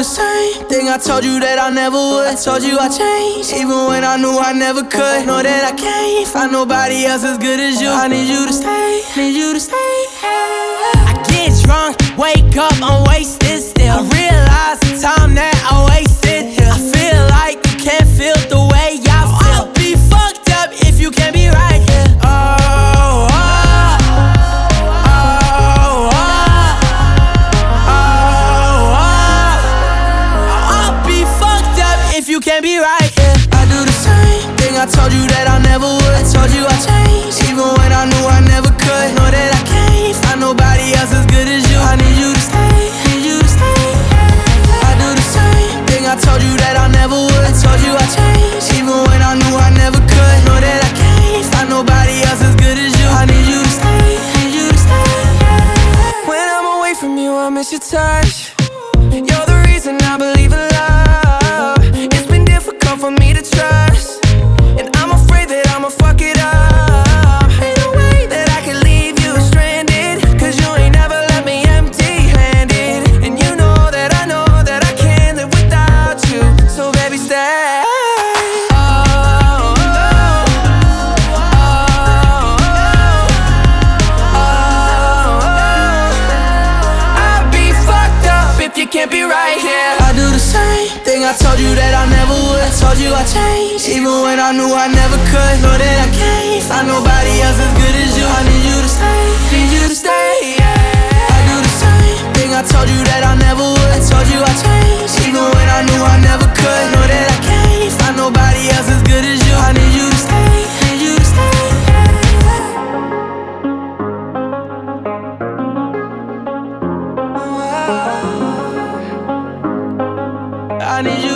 the same thing I told you that I never would. I told you I changed, even when I knew I never could. Know that I can't find nobody else as good as you. I need you to stay, need you to stay. I get drunk, wake up, I'm wasted still. I realize the time that I wasted here. I feel like you can't feel the way I feel. I'll be fucked up if you can't be right here. You can't be right, yeah. I do the same thing I told you that I never would. I told you I changed, even when I knew I never could. Know that I can't find nobody else as good as you. I need you to stay, need you to stay. I do the same thing I told you that I never would. I told you I changed, even when I knew I never could. Know that I can't find nobody else as good as you. I need you to stay, need you to stay. When I'm away from you, I miss your touch. You're the reason I believe in love. For me to trust, and I'm afraid that I'ma fuck it up. Ain't no way that I can leave you stranded, cause you ain't never left me empty-handed. And you know that I can't live without you. So baby, stay. I'd be fucked up if you can't be right here. I do the same thing I told you that I never would. I told you I changed, even when I knew I never could. Know that I can't find nobody else as good as you. I need you to stay, need you to stay, yeah. I do the same thing I told you that I never would. I told you I changed, even when I knew I never could. Know that I can't find nobody else as good as you. I need you to stay, need you to stay, yeah. I need you